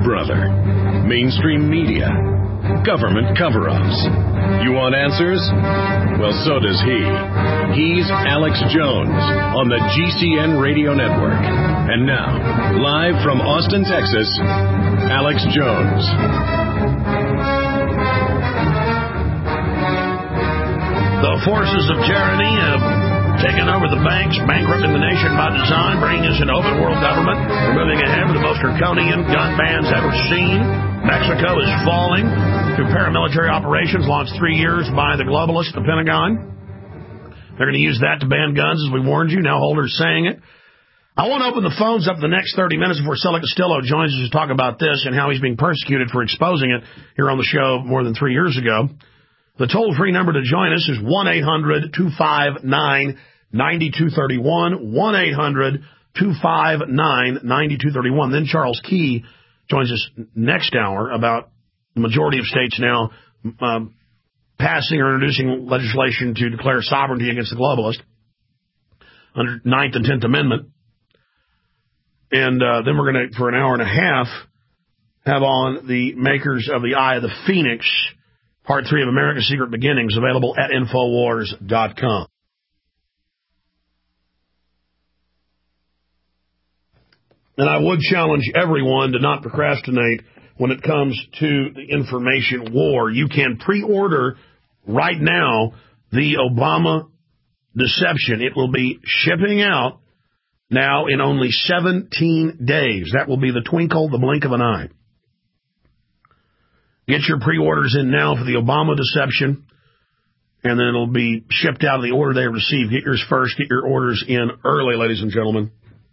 brother. Mainstream media. Government cover-ups. You want answers? Well, so does he. He's Alex Jones on the GCN Radio Network. And now, live from Austin, Texas, Alex Jones. The forces of tyranny have taken over the banks, bankrupting the nation by design, bringing us an open world government. We're moving ahead with the most draconian gun bans ever seen. Mexico is falling through paramilitary operations launched 3 years by the globalists, the Pentagon. They're going to use that to ban guns, as we warned you. Now Holder's saying it. I want to open the phones up the next 30 minutes before Sela Castillo joins us to talk about this and how he's being persecuted for exposing it here on the show more than 3 years ago. The toll-free number to join us is 1-800-259-9231, 1-800-259-9231. Then Charles Key joins us next hour about the majority of states now passing or introducing legislation to declare sovereignty against the globalists under 9th and 10th Amendment. And then we're going to, for an hour and a half, have on the makers of the Eye of the Phoenix, Part 3 of America's Secret Beginnings, available at Infowars.com. And I would challenge everyone to not procrastinate when it comes to the information war. You can pre-order right now the Obama Deception. It will be shipping out now in only 17 days. That will be the twinkle, the blink of an eye. Get your pre-orders in now for the Obama Deception, and then it'll be shipped out in the order they receive. Get yours first. Get your orders in early, ladies and gentlemen.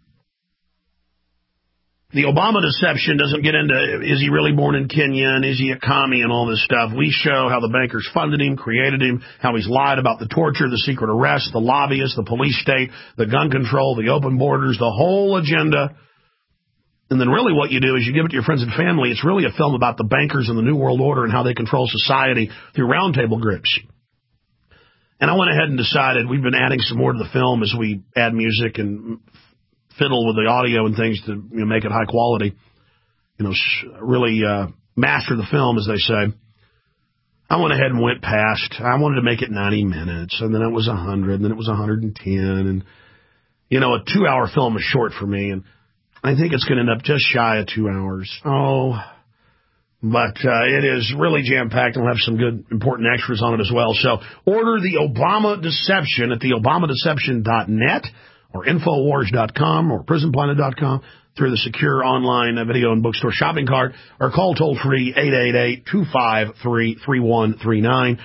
The Obama Deception doesn't get into, is he really born in Kenya, and is he a commie, and all this stuff. We show how the bankers funded him, created him, how he's lied about the torture, the secret arrest, the lobbyists, the police state, the gun control, the open borders, the whole agenda. And then really what you do is you give it to your friends and family. It's really a film about the bankers and the New World Order and how they control society through roundtable groups. And I went ahead and decided we've been adding some more to the film as we add music and fiddle with the audio and things to make it high quality, really master the film, as they say. I went ahead and went past. I wanted to make it 90 minutes, and then it was 100, and then it was 110. And, a 2-hour film is short for me, and I think it's going to end up just shy of 2 hours. But it is really jam-packed, and we'll have some good, important extras on it as well. So order the Obama Deception at theobamadeception.net or Infowars.com or PrisonPlanet.com through the secure online video and bookstore shopping cart, or call toll-free 888-253-3139,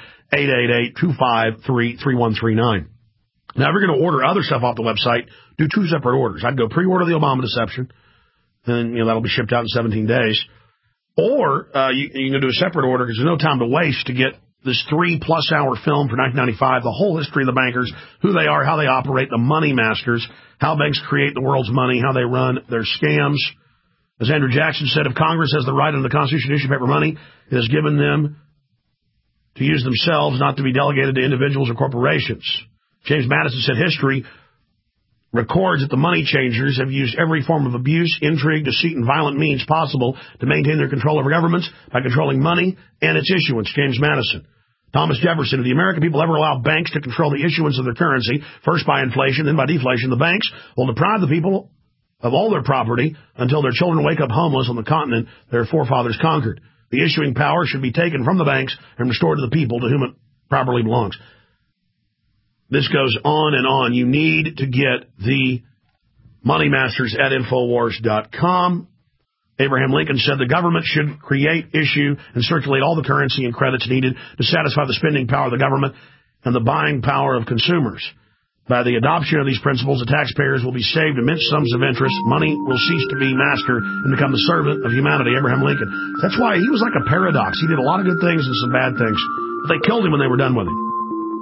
888-253-3139. Now, if you're going to order other stuff off the website, do 2 separate orders. I'd go pre-order the Obama Deception, and that'll be shipped out in 17 days. Or you can do a separate order because there's no time to waste to get this 3+ hour film for $19.95, the whole history of the bankers, who they are, how they operate, the money masters, how banks create the world's money, how they run their scams. As Andrew Jackson said, if Congress has the right under the Constitution to issue paper money, it has given them to use themselves, not to be delegated to individuals or corporations. James Madison said history records that the money changers have used every form of abuse, intrigue, deceit, and violent means possible to maintain their control over governments by controlling money and its issuance. James Madison. Thomas Jefferson, if the American people ever allow banks to control the issuance of their currency, first by inflation, then by deflation, the banks will deprive the people of all their property until their children wake up homeless on the continent their forefathers conquered. The issuing power should be taken from the banks and restored to the people to whom it properly belongs. This goes on and on. You need to get the Money Masters at Infowars.com. Abraham Lincoln said the government should create, issue, and circulate all the currency and credits needed to satisfy the spending power of the government and the buying power of consumers. By the adoption of these principles, the taxpayers will be saved immense sums of interest. Money will cease to be master and become the servant of humanity. Abraham Lincoln. That's why he was like a paradox. He did a lot of good things and some bad things, but they killed him when they were done with him.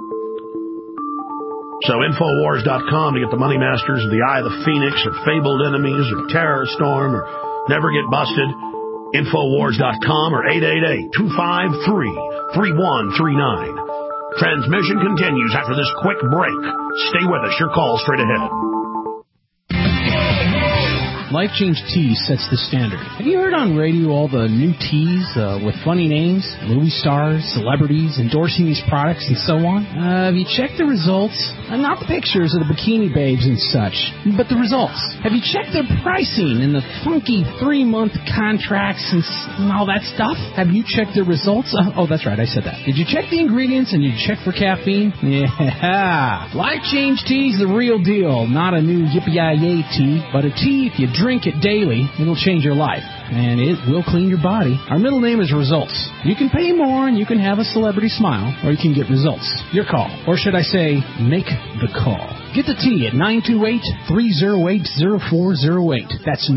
So Infowars.com to get the Money Masters, or the Eye of the Phoenix, or Fabled Enemies, or Terror Storm, or Never Get Busted. Infowars.com or 888-253-3139. Transmission continues after this quick break. Stay with us. Your call straight ahead. Life Change Tea sets the standard. Have you heard on radio all the new teas with funny names, movie stars, celebrities endorsing these products and so on? Have you checked the results? Not the pictures of the bikini babes and such, but the results. Have you checked their pricing and the funky 3-month contracts and all that stuff? Have you checked their results? Oh, that's right, I said that. Did you check the ingredients and did you check for caffeine? Yeah. Life Change Tea is the real deal, not a new yippee-yi-yay tea, but a tea if you drink it daily, it'll change your life, and it will clean your body. Our middle name is Results. You can pay more and you can have a celebrity smile, or you can get results. Your call. Or should I say, make the call. Get the tea at 928-308-0408. That's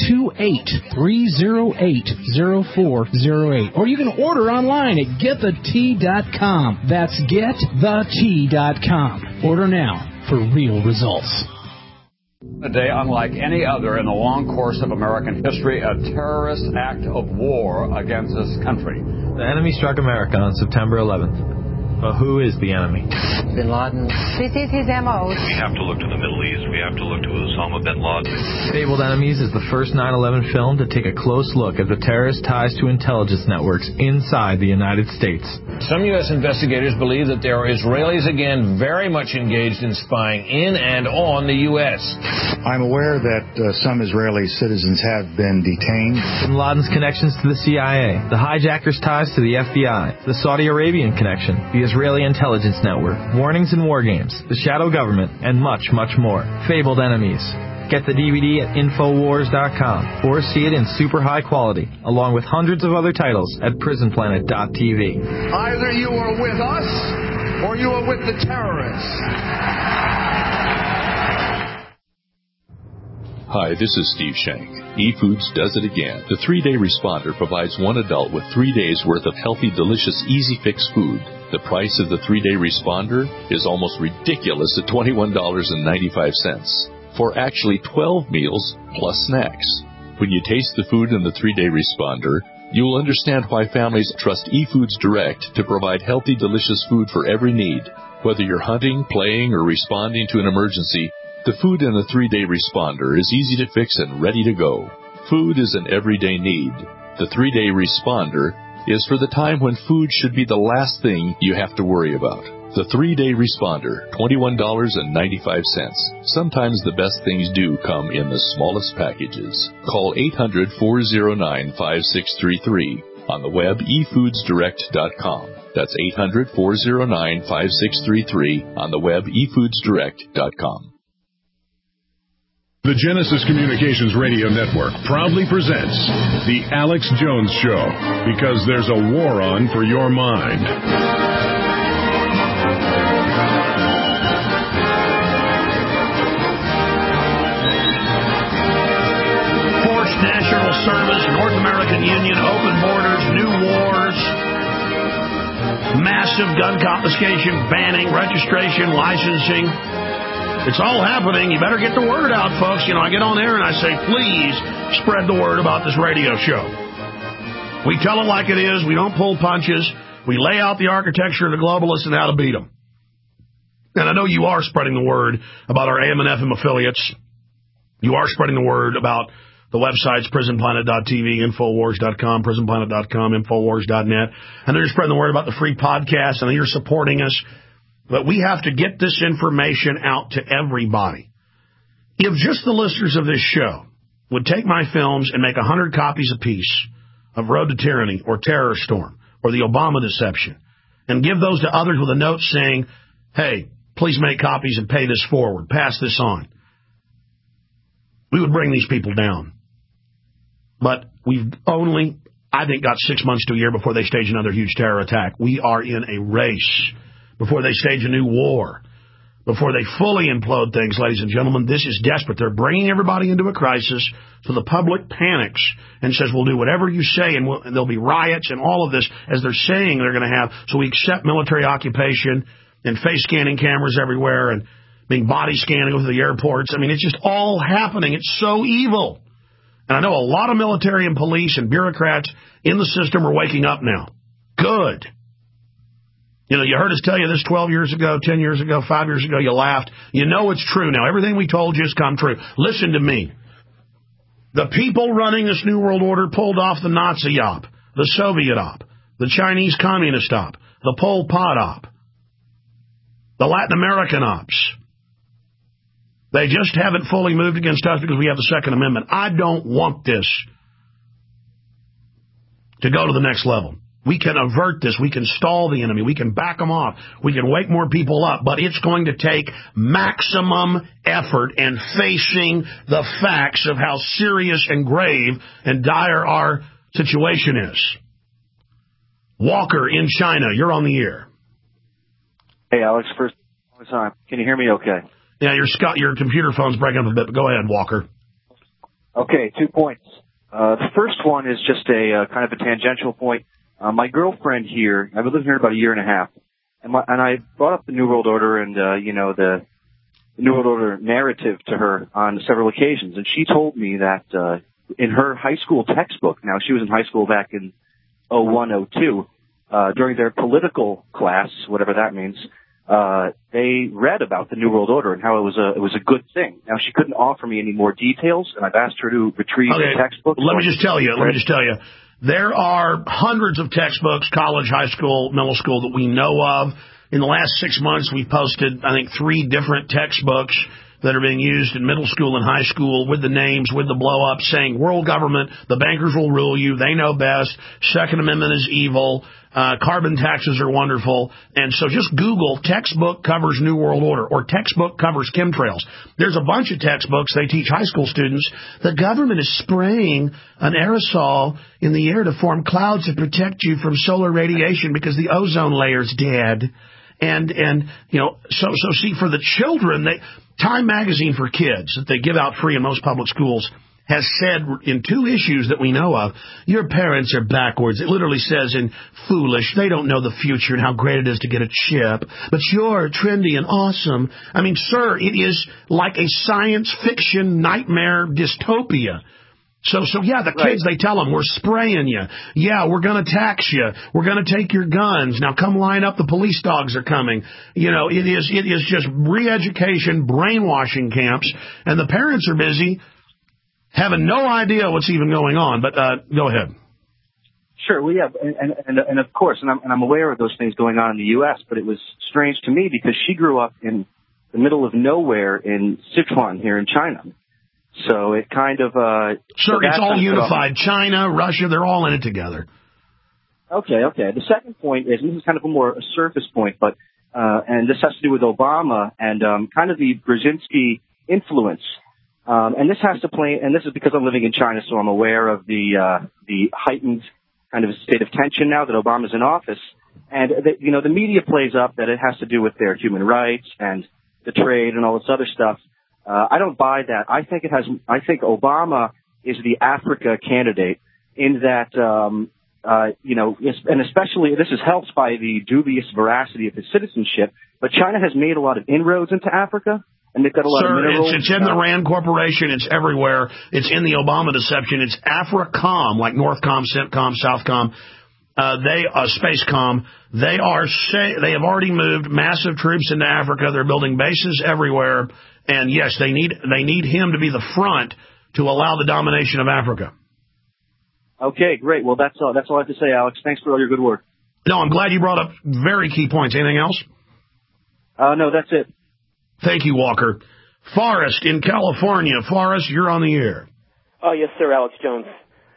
928-308-0408. Or you can order online at getthetea.com. That's getthetea.com. Order now for real results. A day unlike any other in the long course of American history, a terrorist act of war against this country. The enemy struck America on September 11th. But who is the enemy? Bin Laden. This is his M.O. We have to look to the Middle East. We have to look to Osama bin Laden. Fabled Enemies is the first 9/11 film to take a close look at the terrorist ties to intelligence networks inside the United States. Some U.S. investigators believe that there are Israelis again very much engaged in spying in and on the U.S. I'm aware that some Israeli citizens have been detained. Bin Laden's connections to the CIA, the hijackers' ties to the FBI, the Saudi Arabian connection, the Israeli intelligence network, warnings and war games, the shadow government, and much, much more. Fabled Enemies. Get the DVD at Infowars.com or see it in super high quality, along with hundreds of other titles at PrisonPlanet.tv. Either you are with us or you are with the terrorists. Hi, this is Steve Shank. eFoods does it again. The 3-Day Responder provides one adult with 3 days worth of healthy, delicious, easy fix food. The price of the 3-Day Responder is almost ridiculous at $21.95 for actually 12 meals plus snacks. When you taste the food in the 3-Day Responder, you will understand why families trust eFoods Direct to provide healthy, delicious food for every need. Whether you're hunting, playing, or responding to an emergency, the food in the 3-Day Responder is easy to fix and ready to go. Food is an everyday need. The 3-Day Responder is for the time when food should be the last thing you have to worry about. The 3-Day Responder, $21.95. Sometimes the best things do come in the smallest packages. Call 800-409-5633. On the web, efoodsdirect.com. That's 800-409-5633. On the web, efoodsdirect.com. The Genesis Communications Radio Network proudly presents The Alex Jones Show, because there's a war on for your mind. Forced national service, North American Union, open borders, new wars, massive gun confiscation, banning, registration, licensing. It's all happening. You better get the word out, folks. You know, I get on air and I say, please spread the word about this radio show. We tell it like it is. We don't pull punches. We lay out the architecture of the globalists and how to beat them. And I know you are spreading the word about our AM and FM affiliates. You are spreading the word about the websites, PrisonPlanet.tv, Infowars.com, PrisonPlanet.com, Infowars.net. And they're spreading the word about the free podcast, and you're supporting us. But we have to get this information out to everybody. If just the listeners of this show would take my films and make 100 copies apiece of Road to Tyranny or Terror Storm or The Obama Deception and give those to others with a note saying, hey, please make copies and pay this forward, pass this on, we would bring these people down. But we've only, I think, got 6 months to a year before they stage another huge terror attack. We are in a race. Before they stage a new war, before they fully implode things, ladies and gentlemen, this is desperate. They're bringing everybody into a crisis, so the public panics and says, we'll do whatever you say, and there'll be riots and all of this, as they're saying they're going to have. So we accept military occupation and face scanning cameras everywhere and being body scanning over the airports. I mean, it's just all happening. It's so evil. And I know a lot of military and police and bureaucrats in the system are waking up now. Good. You know, you heard us tell you this 12 years ago, 10 years ago, 5 years ago. You laughed. You know it's true now. Everything we told you has come true. Listen to me. The people running this New World Order pulled off the Nazi op, the Soviet op, the Chinese Communist op, the Pol Pot op, the Latin American ops. They just haven't fully moved against us because we have the Second Amendment. I don't want this to go to the next level. We can avert this. We can stall the enemy. We can back them off. We can wake more people up. But it's going to take maximum effort and facing the facts of how serious and grave and dire our situation is. Walker in China, you're on the air. Hey, Alex, first time. Can you hear me okay? Yeah, your computer phone's breaking up a bit, but go ahead, Walker. Okay, 2 points. The first one is just a kind of a tangential point. My girlfriend here, I've been living here about a year and a half, and I brought up the New World Order and, the New World Order narrative to her on several occasions, and she told me that in her high school textbook, now she was in high school back in 01, 02, during their political class, whatever that means, they read about the New World Order and how it was a good thing. Now, she couldn't offer me any more details, and I've asked her to retrieve the textbook. Let me just tell you. There are hundreds of textbooks, college, high school, middle school, that we know of. In the last 6 months, we've posted, I think, 3 different textbooks that are being used in middle school and high school with the names, with the blow-up, saying world government, the bankers will rule you, they know best, Second Amendment is evil, carbon taxes are wonderful. And so just Google textbook covers New World Order or textbook covers chemtrails. There's a bunch of textbooks they teach high school students. The government is spraying an aerosol in the air to form clouds to protect you from solar radiation because the ozone layer's dead. And so see, for the children, Time Magazine for Kids that they give out free in most public schools has said in 2 issues that we know of, your parents are backwards. It literally says in foolish, they don't know the future and how great it is to get a chip, but you're trendy and awesome. I mean, sir, it is like a science fiction nightmare dystopia. So yeah, the kids, they tell them, we're spraying you. Yeah, we're going to tax you. We're going to take your guns. Now come line up. The police dogs are coming. It is just re-education, brainwashing camps, and the parents are busy having no idea what's even going on. But go ahead. Sure. Well, yeah, and of course, and I'm aware of those things going on in the U.S., but it was strange to me because she grew up in the middle of nowhere in Sichuan here in China. So it kind of... Sir, it's all unified. China, Russia, they're all in it together. Okay. The second point is, and this is kind of a surface point, but and this has to do with Obama and kind of the Brzezinski influence. And this has to play, and this is because I'm living in China, so I'm aware of the heightened kind of state of tension now that Obama's in office. And, the media plays up that it has to do with their human rights and the trade and all this other stuff. I don't buy that. I think Obama is the Africa candidate in that, and especially this is helped by the dubious veracity of his citizenship, but China has made a lot of inroads into Africa, and they've got a lot of minerals. It's in the RAND Corporation. It's everywhere. It's in the Obama deception. It's AFRICOM, like Northcom, CENTCOM, Southcom. Spacecom, they have already moved massive troops into Africa. They're building bases everywhere. And yes, they need him to be the front to allow the domination of Africa. Okay, great. Well, that's all I have to say, Alex. Thanks for all your good work. No, I'm glad you brought up very key points. Anything else? No, that's it. Thank you, Walker. Forrest in California. Forrest, you're on the air. Oh, yes, sir, Alex Jones.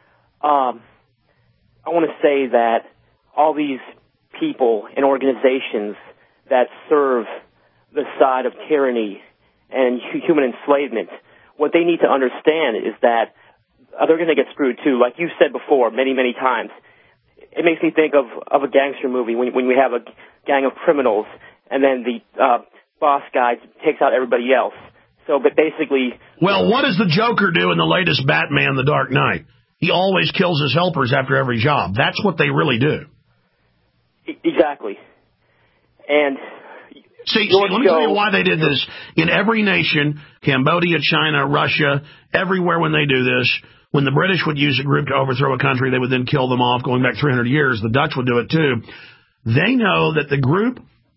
I want to say that all these people and organizations that serve the side of tyranny and human enslavement, what they need to understand is that they're going to get screwed too. Like you said before many, many times, it makes me think of a gangster movie when we have a gang of criminals and then the boss guy takes out everybody else. So, but basically... Well, what does the Joker do in the latest Batman, The Dark Knight? He always kills his helpers after every job. That's what they really do. Exactly. And... See, let me tell you why they did this. In every nation, Cambodia, China, Russia, everywhere when they do this, when the British would use a group to overthrow a country, they would then kill them off going back 300 years. The Dutch would do it too. They know that the group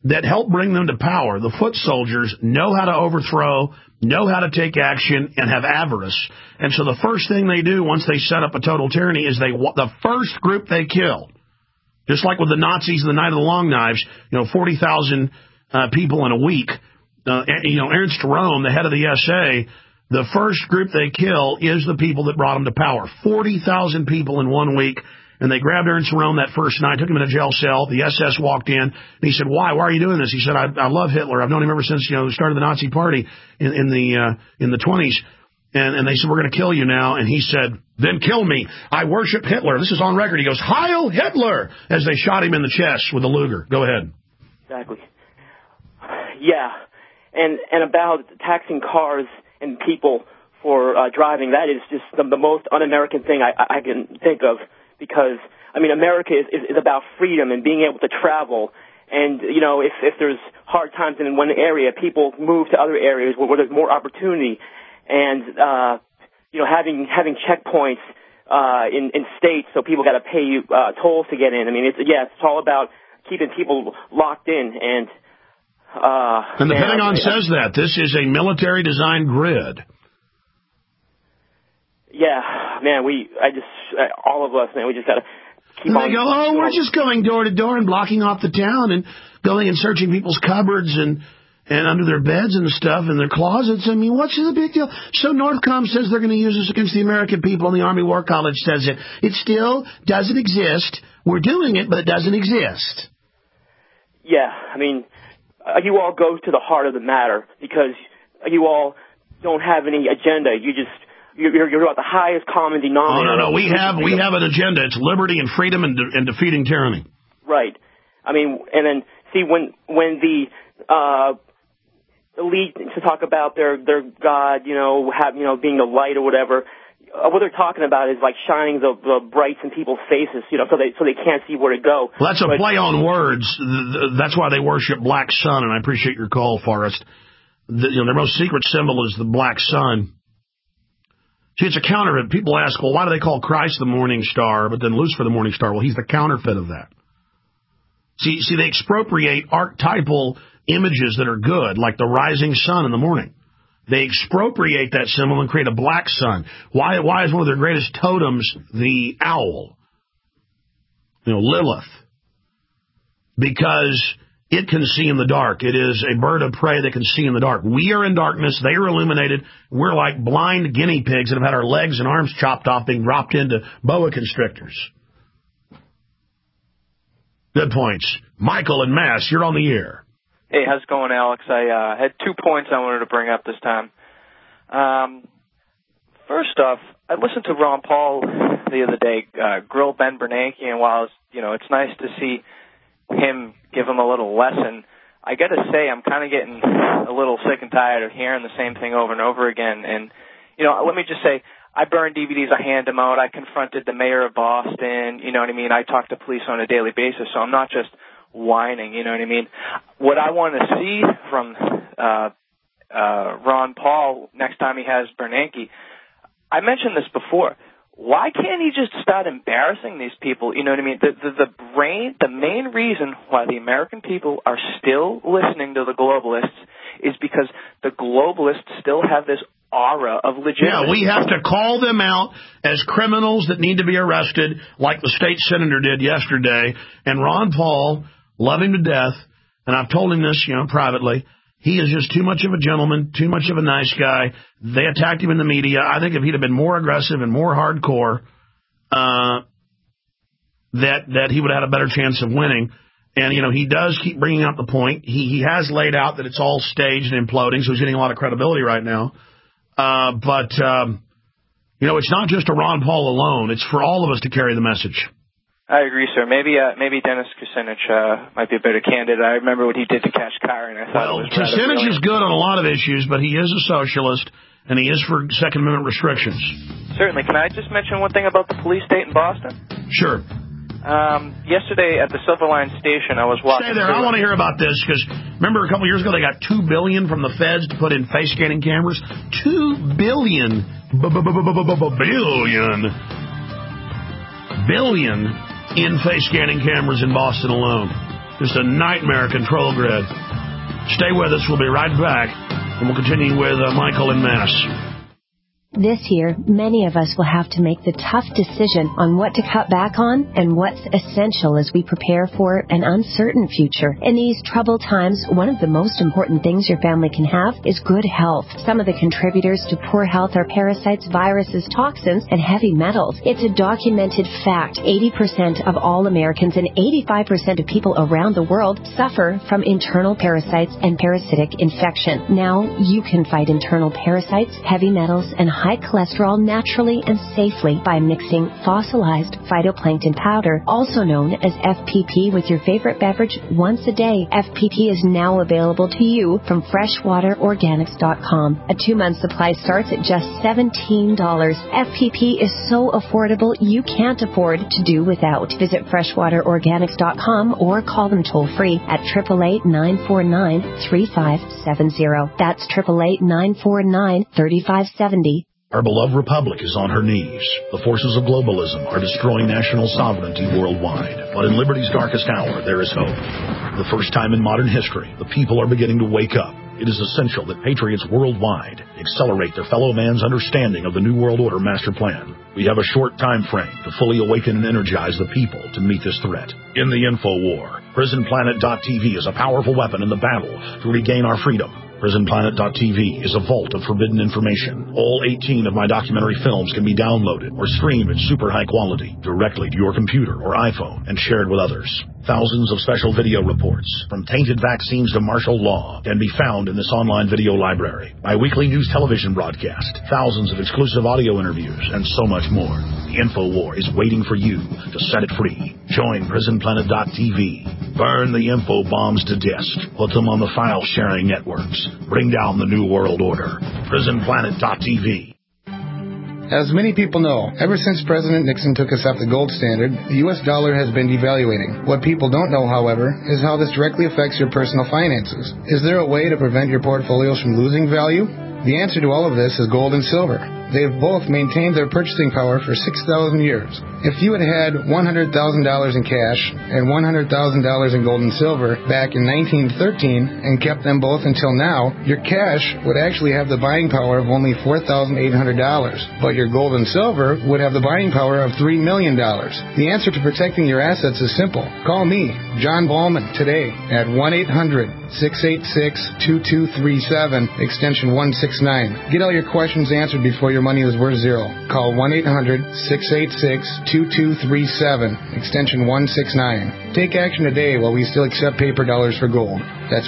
that helped bring them to power, the foot soldiers, know how to overthrow, know how to take action, and have avarice. And so the first thing they do once they set up a total tyranny is the first group they kill, just like with the Nazis in the Night of the Long Knives, 40,000 people in a week. Ernst Röhm, the head of the SA, the first group they kill is the people that brought them to power. 40,000 people in 1 week. And they grabbed Ernst Röhm that first night, took him in a jail cell. The SS walked in, and he said, "Why? Why are you doing this?" He said, "I love Hitler. I've known him ever since the start of the Nazi Party in the 20s." And they said, "We're going to kill you now." And he said, "Then kill me. I worship Hitler." This is on record. He goes, "Heil Hitler!" as they shot him in the chest with a Luger. Go ahead. Exactly. Yeah, and about taxing cars and people for driving, that is just the most un-American thing I can think of. Because, America is about freedom and being able to travel. And, if there's hard times in one area, people move to other areas where there's more opportunity. And, having checkpoints in states so people got to pay you tolls to get in. It's all about keeping people locked in. And the Pentagon says that. This is a military-designed grid. Yeah, man, all of us, man, we just got to keep on. They go, we're just going door to door and blocking off the town and going and searching people's cupboards and under their beds and stuff and their closets. What's the big deal? So Northcom says they're going to use this against the American people, and the Army War College says it. It still doesn't exist. We're doing it, but it doesn't exist. Yeah, you all go to the heart of the matter because you all don't have any agenda. You're about the highest common denominator. Oh, no. We have an agenda. It's liberty and freedom and defeating tyranny. Right. And then, see, when the elite to talk about their God, being the light or whatever, what they're talking about is like shining the brights in people's faces, so they can't see where to go. Well, that's a play on words. That's why they worship Black Sun, and I appreciate your call, Forrest. Their most secret symbol is the Black Sun. See, it's a counterfeit. People ask, well, why do they call Christ the morning star, but then Lucifer the morning star? Well, he's the counterfeit of that. See, they expropriate archetypal images that are good, like the rising sun in the morning. They expropriate that symbol and create a black sun. Why is one of their greatest totems the owl? Lilith. Because it can see in the dark. It is a bird of prey that can see in the dark. We are in darkness. They are illuminated. We're like blind guinea pigs that have had our legs and arms chopped off being dropped into boa constrictors. Good points. Michael and Mass, you're on the air. Hey, how's it going, Alex? I had 2 points I wanted to bring up this time. First off, I listened to Ron Paul the other day grill Ben Bernanke, and while it's nice to see him give him a little lesson, I got to say I'm kind of getting a little sick and tired of hearing the same thing over and over again. And, let me just say, I burn DVDs, I hand them out, I confronted the mayor of Boston, I talk to police on a daily basis, so I'm not just whining, What I want to see from Ron Paul next time he has Bernanke, I mentioned this before, why can't he just start embarrassing these people? The main reason why the American people are still listening to the globalists is because the globalists still have this aura of legitimacy. Yeah, we have to call them out as criminals that need to be arrested, like the state senator did yesterday. And Ron Paul, love him to death, and I've told him this, privately. He is just too much of a gentleman, too much of a nice guy. They attacked him in the media. I think if he'd have been more aggressive and more hardcore, that he would have had a better chance of winning. And, he does keep bringing up the point. He has laid out that it's all staged and imploding, so he's getting a lot of credibility right now. But it's not just a Ron Paul alone. It's for all of us to carry the message. I agree, sir. Maybe Dennis Kucinich might be a better candidate. I remember what he did to Kashkar, and I thought it was Kucinich is good on a lot of issues, but he is a socialist, and he is for Second Amendment restrictions. Certainly. Can I just mention one thing about the police state in Boston? Sure. Yesterday at the Silver Line station, I was walking. Stay there. I want to hear about this, because remember a couple years ago they got $2 billion from the feds to put in face scanning cameras? $2 billion in face scanning cameras in Boston alone. Just a nightmare control grid. Stay with us. We'll be right back. And we'll continue with Michael and Mass. This year, many of us will have to make the tough decision on what to cut back on and what's essential as we prepare for an uncertain future. In these troubled times, one of the most important things your family can have is good health. Some of the contributors to poor health are parasites, viruses, toxins, and heavy metals. It's a documented fact. 80% of all Americans and 85% of people around the world suffer from internal parasites and parasitic infection. Now, you can fight internal parasites, heavy metals, and high cholesterol naturally and safely by mixing fossilized phytoplankton powder, also known as FPP, with your favorite beverage once a day. FPP is now available to you from freshwaterorganics.com. A 2-month supply starts at just $17. FPP is so affordable you can't afford to do without. Visit freshwaterorganics.com or call them toll-free at 888-949-3570. That's 888-949-3570. Our beloved republic is on her knees. The forces of globalism are destroying national sovereignty worldwide. But in liberty's darkest hour, there is hope. For the first time in modern history, the people are beginning to wake up. It is essential that patriots worldwide accelerate their fellow man's understanding of the New World Order master plan. We have a short time frame to fully awaken and energize the people to meet this threat. In the info war, PrisonPlanet.tv is a powerful weapon in the battle to regain our freedom. PrisonPlanet.tv is a vault of forbidden information. All 18 of my documentary films can be downloaded or streamed in super high quality directly to your computer or iPhone and shared with others. Thousands of special video reports, from tainted vaccines to martial law, can be found in this online video library. My weekly news television broadcast, thousands of exclusive audio interviews, and so much more. The InfoWar is waiting for you to set it free. Join PrisonPlanet.tv. Burn the info bombs to disk. Put them on the file-sharing networks. Bring down the New World Order. PrisonPlanet.tv. As many people know, ever since President Nixon took us off the gold standard, the U.S. dollar has been devaluating. What people don't know, however, is how this directly affects your personal finances. Is there a way to prevent your portfolios from losing value? The answer to all of this is gold and silver. They have both maintained their purchasing power for 6,000 years. If you had $100,000 in cash and $100,000 in gold and silver back in 1913 and kept them both until now, your cash would actually have the buying power of only $4,800, but your gold and silver would have the buying power of $3 million. The answer to protecting your assets is simple. Call me, John Ballman, today at 1-800-686-2237, extension 169. Get all your questions answered before your money is worth zero. Call 1-800-686-2237, extension 169. Take action today while we still accept paper dollars for gold. That's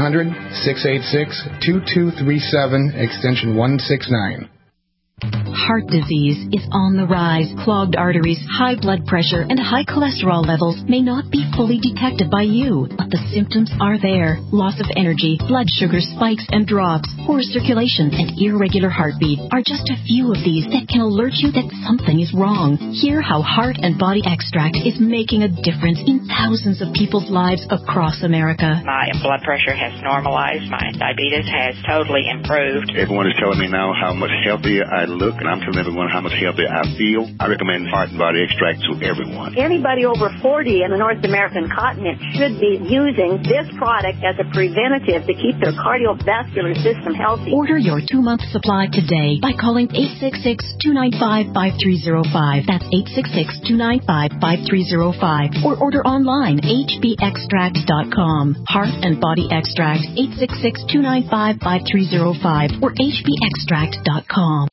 1-800-686-2237, extension 169. Heart disease is on the rise. Clogged arteries, high blood pressure, and high cholesterol levels may not be fully detected by you, but the symptoms are there. Loss of energy, blood sugar spikes and drops, poor circulation, and irregular heartbeat are just a few of these that can alert you that something is wrong. Hear how Heart and Body Extract is making a difference in thousands of people's lives across America. My blood pressure has normalized. My diabetes has totally improved. Everyone is telling me now how much healthier I look, and I'm telling everyone how much healthier I feel. I recommend Heart and Body Extract to everyone. Anybody over 40 in the North American continent should be using this product as a preventative to keep their cardiovascular system healthy. Order your 2-month supply today by calling 866-295-5305. That's 866-295-5305. Or order online, hbextract.com. Heart and Body Extract, 866-295-5305 or hbextract.com.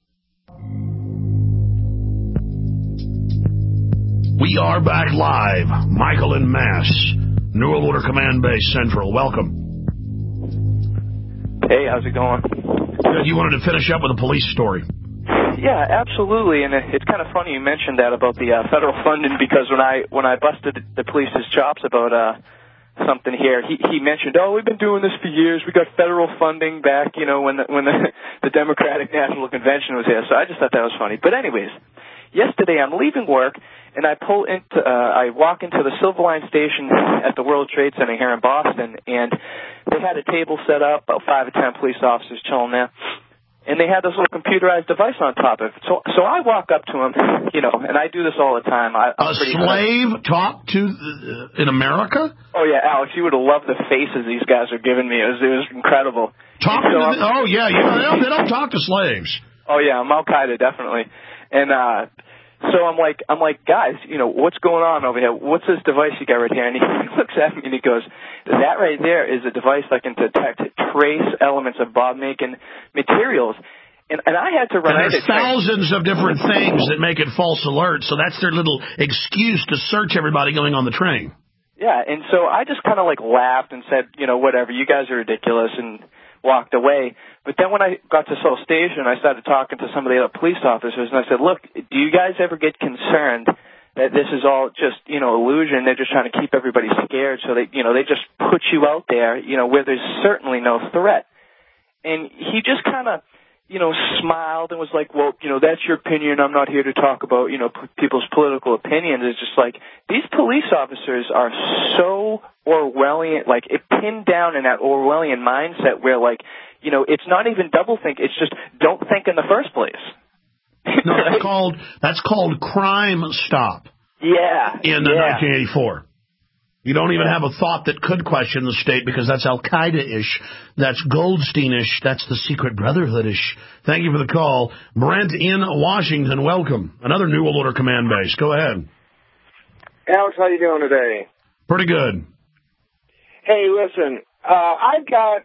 We are back live. Michael and Mass, New World Order Command Base Central. Welcome. Hey, how's it going? Good. You wanted to finish up with a police story. Yeah, absolutely. And it's kind of funny you mentioned that about the federal funding, because when I busted the police's chops about something here, he mentioned, oh, we've been doing this for years. We got federal funding back, when the Democratic National Convention was here. So I just thought that was funny. But anyways, yesterday I'm leaving work, and I walk into the Silver Line station at the World Trade Center here in Boston, and they had a table set up, about 5 or 10 police officers chilling there. and they had this little computerized device on top of it. So I walk up to him, and I do this all the time. A slave talk to in America? Oh yeah, Alex, you would have loved the faces these guys are giving me. It was incredible. They don't talk to slaves. Oh yeah, I'm Al-Qaeda definitely, and so I'm like, guys, what's going on over here? What's this device you got right here? And he looks at me and he goes, that right there is a device that can detect trace elements of bomb-making materials. And I had to run. And there's thousands of different things that make it false alert, so that's their little excuse to search everybody going on the train. Yeah, and so I just kind of laughed and said, whatever, you guys are ridiculous, and walked away. But then when I got to Seoul Station, I started talking to some of the other police officers, and I said, look, do you guys ever get concerned that this is all just, illusion? They're just trying to keep everybody scared, so they just put you out there, where there's certainly no threat. And he just kind of, smiled and was like, well, that's your opinion. I'm not here to talk about, people's political opinions. It's just like, these police officers are so Orwellian, pinned down in that Orwellian mindset where, it's not even double think. It's just don't think in the first place. No, that's called Crime Stop. Yeah. In 1984. You don't even have a thought that could question the state because that's Al-Qaeda-ish, that's Goldstein-ish, that's the Secret Brotherhood-ish. Thank you for the call. Brent in Washington, welcome. Another New World Order command base. Go ahead. Alex, how you doing today? Pretty good. Hey, listen, I got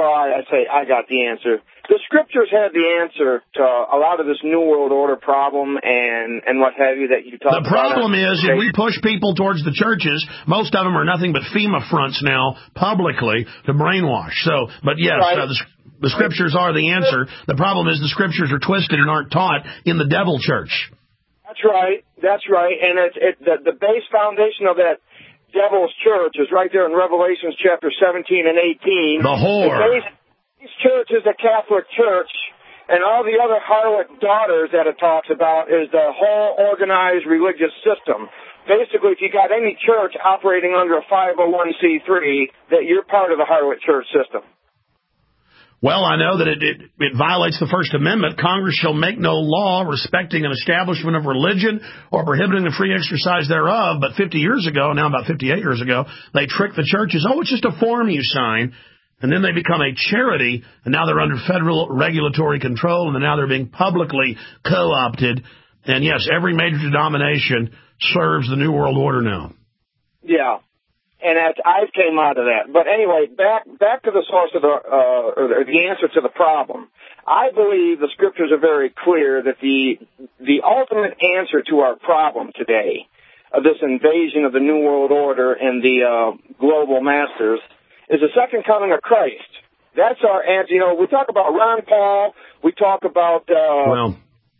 the answer. The scriptures had the answer to a lot of this New World Order problem and what have you that you talked about. The problem is if we push people towards the churches, most of them are nothing but FEMA fronts now publicly to brainwash. But yes, right. The scriptures are the answer. The problem is the scriptures are twisted and aren't taught in the devil church. That's right. And the base foundation of that devil's church is right there in Revelations chapter 17 and 18. The whore. This church is a Catholic church, and all the other harlot daughters that it talks about is the whole organized religious system. Basically, if you got any church operating under a 501c3, that you're part of the harlot church system. Well, I know that it violates the First Amendment. Congress shall make no law respecting an establishment of religion or prohibiting the free exercise thereof. But 50 years ago, now about 58 years ago, they tricked the churches. Oh, it's just a form you sign. And then they become a charity, and now they're under federal regulatory control, and now they're being publicly co-opted. And, yes, every major denomination serves the New World Order now. Yeah, and I came out of that. But anyway, back to the source of or the answer to the problem. I believe the scriptures are very clear that the ultimate answer to our problem today, of this invasion of the New World Order and the global masters, is the second coming of Christ. That's our answer. We talk about Ron Paul. We talk about Bill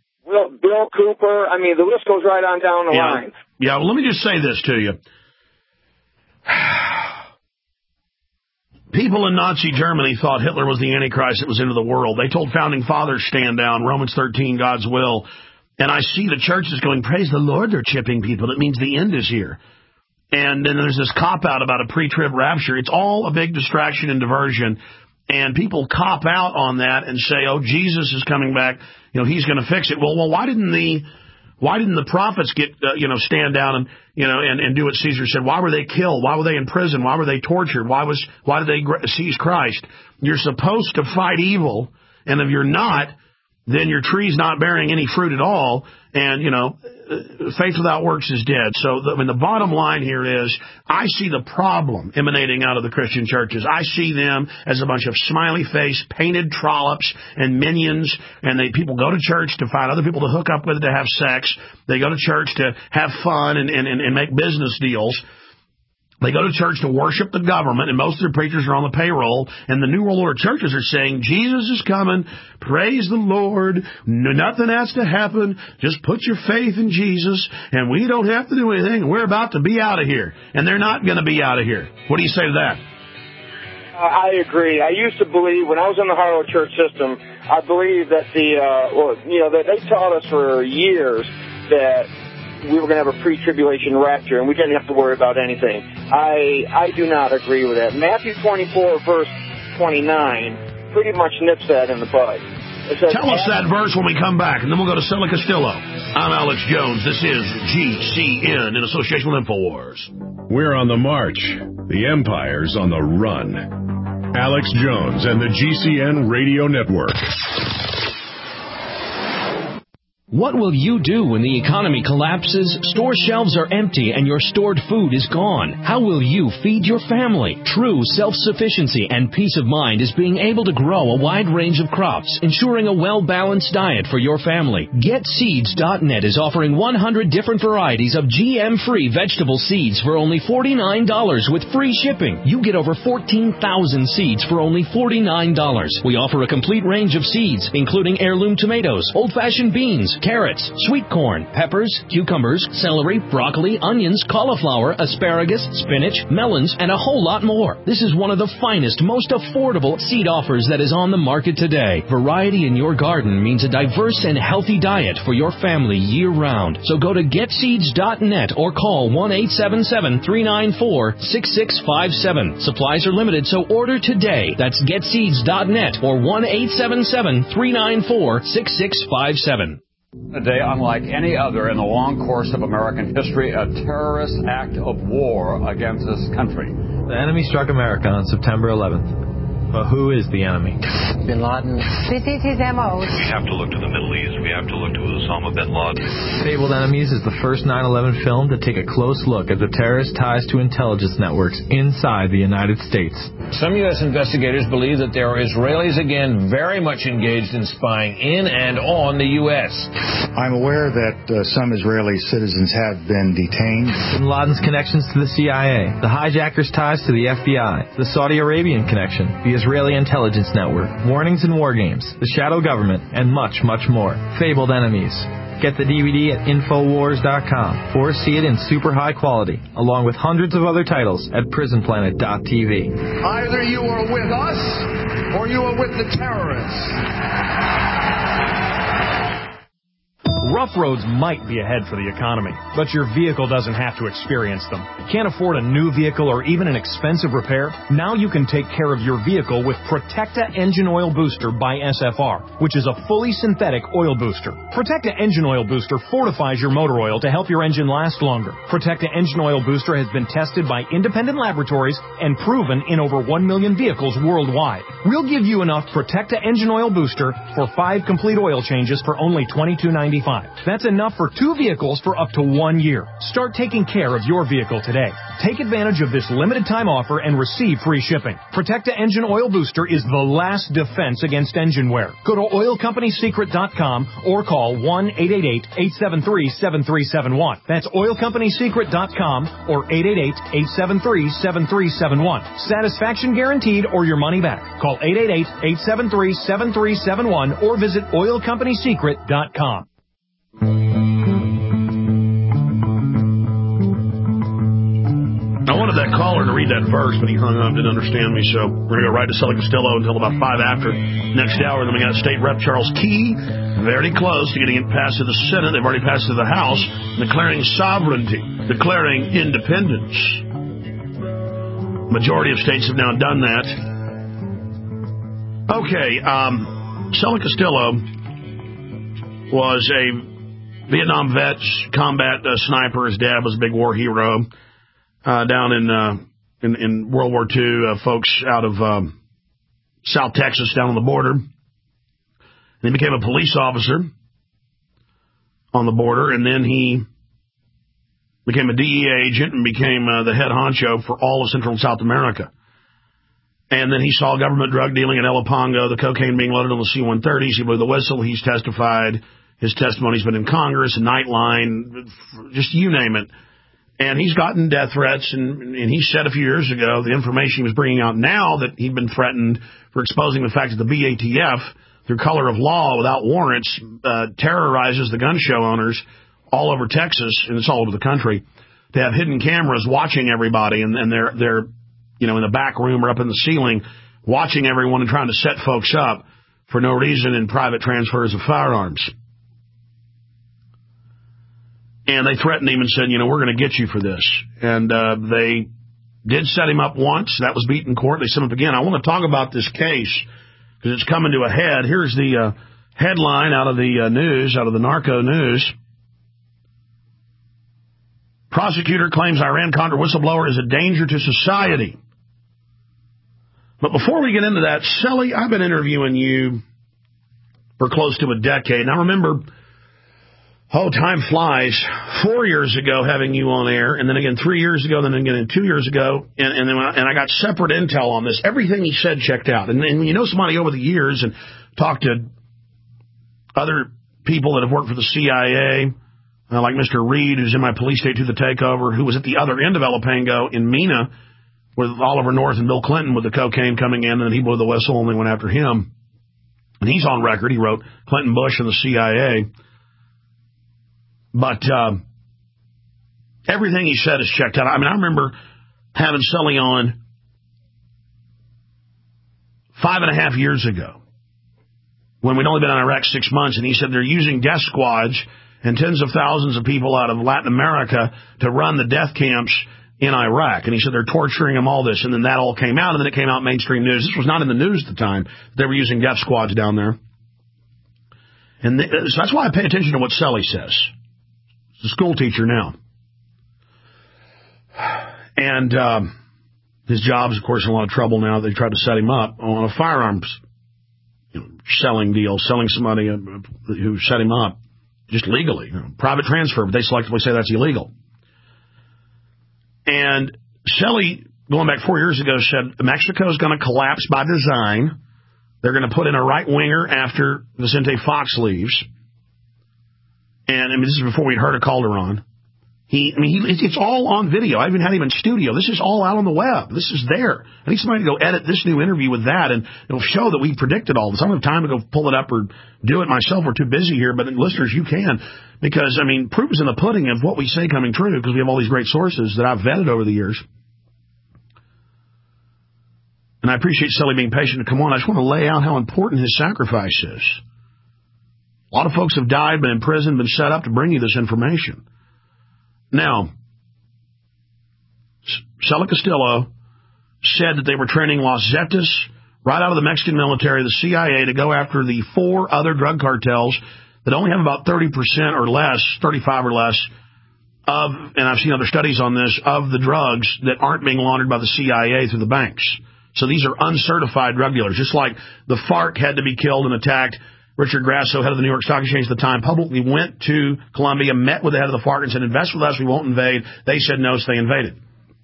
Cooper. I mean, the list goes right on down the line. Yeah, well, let me just say this to you. People in Nazi Germany thought Hitler was the Antichrist that was into the world. They told founding fathers, stand down, Romans 13, God's will. And I see the churches going, praise the Lord, they're chipping people. It means the end is here. And then there's this cop-out about a pre-trib rapture. It's all a big distraction and diversion. And people cop out on that and say, oh, Jesus is coming back. He's going to fix it. Well, why didn't the prophets get, stand down and do what Caesar said? Why were they killed? Why were they in prison? Why were they tortured? Why did they seize Christ? You're supposed to fight evil. And if you're not, then your tree's not bearing any fruit at all. And, faith without works is dead. So, the bottom line here is I see the problem emanating out of the Christian churches. I see them as a bunch of smiley-faced, painted trollops and minions, and people go to church to find other people to hook up with to have sex. They go to church to have fun and make business deals. They go to church to worship the government, and most of their preachers are on the payroll, and the New World Order churches are saying, Jesus is coming, praise the Lord, nothing has to happen, just put your faith in Jesus, and we don't have to do anything, we're about to be out of here. And they're not going to be out of here. What do you say to that? I agree. I used to believe, when I was in the Harlow Church system, I believed that that they taught us for years that we were going to have a pre-tribulation rapture, and we didn't have to worry about anything. I do not agree with that. Matthew 24, verse 29, pretty much nips that in the bud. Tell us that verse when we come back, and then we'll go to Sella Castillo. I'm Alex Jones. This is GCN in association with InfoWars. We're on the march. The empire's on the run. Alex Jones and the GCN Radio Network. What will you do when the economy collapses, store shelves are empty, and your stored food is gone? How will you feed your family? True self-sufficiency and peace of mind is being able to grow a wide range of crops, ensuring a well-balanced diet for your family. GetSeeds.net is offering 100 different varieties of GM-free vegetable seeds for only $49 with free shipping. You get over 14,000 seeds for only $49. We offer a complete range of seeds, including heirloom tomatoes, old-fashioned beans, carrots, sweet corn, peppers, cucumbers, celery, broccoli, onions, cauliflower, asparagus, spinach, melons, and a whole lot more. This is one of the finest, most affordable seed offers that is on the market today. Variety in your garden means a diverse and healthy diet for your family year-round. So go to GetSeeds.net or call 1-877-394-6657. Supplies are limited, so order today. That's GetSeeds.net or 1-877-394-6657. A day unlike any other in the long course of American history, a terrorist act of war against this country. The enemy struck America on September 11th. But who is the enemy? Bin Laden. This is his MO. We have to look to the Middle East. We have to look to Osama bin Laden. Fabled Enemies is the first 9/11 film to take a close look at the terrorist ties to intelligence networks inside the United States. Some U.S. investigators believe that there are Israelis again very much engaged in spying in and on the U.S. I'm aware that some Israeli citizens have been detained. Bin Laden's connections to the CIA, the hijackers' ties to the FBI, the Saudi Arabian connection, the Israeli intelligence network, warnings and war games, the shadow government, and much, much more. Fabled Enemies. Get the DVD at Infowars.com or see it in super high quality, along with hundreds of other titles at PrisonPlanet.tv. Either you are with us or you are with the terrorists. Rough roads might be ahead for the economy, but your vehicle doesn't have to experience them. Can't afford a new vehicle or even an expensive repair? Now you can take care of your vehicle with Protecta Engine Oil Booster by SFR, which is a fully synthetic oil booster. Protecta Engine Oil Booster fortifies your motor oil to help your engine last longer. Protecta Engine Oil Booster has been tested by independent laboratories and proven in over 1 million vehicles worldwide. We'll give you enough Protecta Engine Oil Booster for 5 complete oil changes for only $22.95. That's enough for 2 vehicles for up to 1 year. Start taking care of your vehicle today. Take advantage of this limited time offer and receive free shipping. Protecta Engine Oil Booster is the last defense against engine wear. Go to oilcompanysecret.com or call 1-888-873-7371. That's oilcompanysecret.com or 888-873-7371. Satisfaction guaranteed or your money back. Call 888-873-7371 or visit oilcompanysecret.com. I wanted that caller to read that verse, but he hung up, didn't understand me, so we're going to go right to Sella Castillo until about 5 after next hour. Then we got State Rep Charles Key, very close to getting it passed to the Senate. They've already passed to the House, declaring sovereignty, declaring independence. Majority of states have now done that. Okay, Sella Castillo was a Vietnam vet, combat sniper. His dad was a big war hero down in World War II. Folks out of South Texas, down on the border. And he became a police officer on the border, and then he became a DEA agent and became the head honcho for all of Central and South America. And then he saw government drug dealing in El Pongo, the cocaine being loaded on the C-130s. He blew the whistle. He's testified. His testimony's been in Congress, Nightline, just you name it. And he's gotten death threats, and he said a few years ago the information he was bringing out now that he'd been threatened for exposing the fact that the BATF, through color of law, without warrants, terrorizes the gun show owners all over Texas, and it's all over the country, to have hidden cameras watching everybody, and they're in the back room or up in the ceiling watching everyone and trying to set folks up for no reason in private transfers of firearms. And they threatened him and said, we're going to get you for this. And they did set him up once. That was beat in court. They set him up again. I want to talk about this case because it's coming to a head. Here's the headline out of the news, out of the narco news. Prosecutor claims Iran-Contra whistleblower is a danger to society. But before we get into that, Sally, I've been interviewing you for close to a decade. And I remember, time flies, 4 years ago having you on air, and then again 3 years ago, then again 2 years ago, and I got separate intel on this. Everything he said checked out. And when you know somebody over the years and talk to other people that have worked for the CIA, like Mr. Reed, who's in my police state to the takeover, who was at the other end of El Apango in Mena with Oliver North and Bill Clinton with the cocaine coming in, and then he blew the whistle and they went after him. And he's on record. He wrote Clinton, Bush, and the CIA. But everything he said is checked out. I mean, I remember having Sully on 5.5 years ago when we'd only been in Iraq 6 months, and he said they're using death squads and tens of thousands of people out of Latin America to run the death camps in Iraq. And he said they're torturing them, all this. And then that all came out, and then it came out in mainstream news. This was not in the news at the time. They were using death squads down there. And so that's why I pay attention to what Sully says. He's a school teacher now. And his job's, of course, in a lot of trouble now. They tried to set him up on a firearms selling deal, selling somebody who set him up just legally. Private transfer, but they selectively say that's illegal. And Shelley, going back 4 years ago, said Mexico's going to collapse by design. They're going to put in a right-winger after Vicente Fox leaves. And, I mean, this is before we'd heard of Calderon. It's all on video. I even had him in studio. This is all out on the web. This is there. I need somebody to go edit this new interview with that, and it'll show that we predicted all this. I don't have time to go pull it up or do it myself. We're too busy here, but listeners, you can. Because, I mean, proof is in the pudding of what we say coming true, because we have all these great sources that I've vetted over the years. And I appreciate Sully being patient to come on. I just want to lay out how important his sacrifice is. A lot of folks have died, been in prison, been set up to bring you this information. Now, Sully Castillo said that they were training Los Zetas right out of the Mexican military, the CIA, to go after the 4 other drug cartels that only have about 30% or less, 35 or less, of, and I've seen other studies on this, of the drugs that aren't being laundered by the CIA through the banks. So these are uncertified drug dealers, just like the FARC had to be killed and attacked. Richard Grasso, head of the New York Stock Exchange at the time, publicly went to Colombia, met with the head of the FARC and said, invest with us, we won't invade. They said no, so they invaded.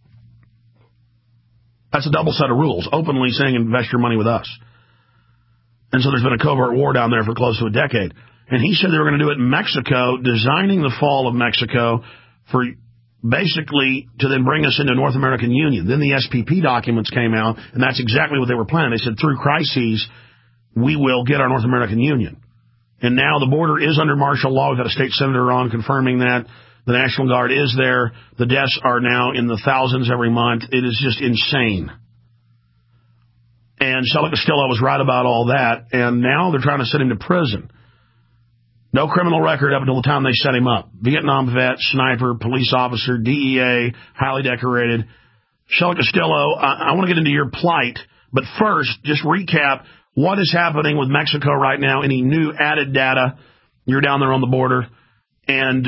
That's a double set of rules, openly saying invest your money with us. And so there's been a covert war down there for close to a decade. And he said they were going to do it in Mexico, designing the fall of Mexico for basically to then bring us into North American Union. Then the SPP documents came out, and that's exactly what they were planning. They said through crises, we will get our North American Union. And now the border is under martial law. We've got a state senator on confirming that. The National Guard is there. The deaths are now in the thousands every month. It is just insane. And Sully Castillo was right about all that. And now they're trying to send him to prison. No criminal record up until the time they set him up. Vietnam vet, sniper, police officer, DEA, highly decorated. Sully Castillo, I want to get into your plight. But first, just recap what is happening with Mexico right now, any new added data. You're down there on the border. And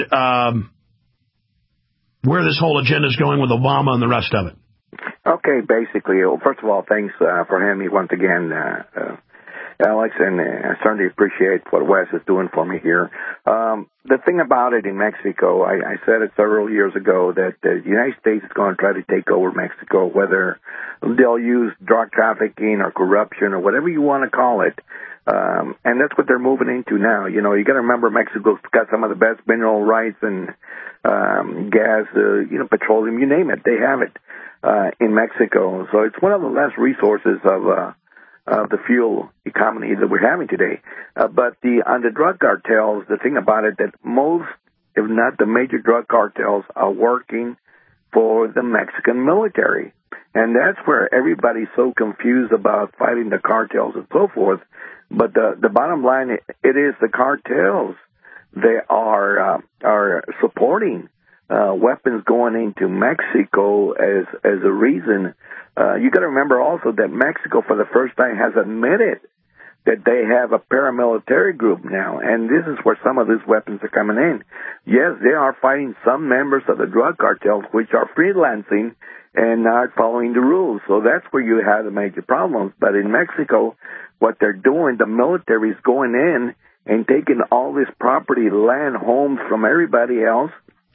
where this whole agenda is going with Obama and the rest of it. Okay, basically, first of all, thanks for having me once again, Alex, and I certainly appreciate what Wes is doing for me here. The thing about it in Mexico, I said it several years ago that the United States is going to try to take over Mexico, whether they'll use drug trafficking or corruption or whatever you want to call it. And that's what they're moving into now. You know, you got to remember Mexico's got some of the best mineral rights and gas, petroleum, you name it. They have it in Mexico. So it's one of the less resources of the fuel economy that we're having today. But on the drug cartels, the thing about it that most, if not the major drug cartels, are working for the Mexican military. And that's where everybody's so confused about fighting the cartels and so forth. But the bottom line, it is the cartels. They are supporting weapons going into Mexico as a reason. You got to remember also that Mexico, for the first time, has admitted that they have a paramilitary group now, and this is where some of these weapons are coming in. Yes, they are fighting some members of the drug cartels, which are freelancing and not following the rules. So that's where you have the major problems. But in Mexico, what they're doing, the military is going in and taking all this property, land, homes from everybody else,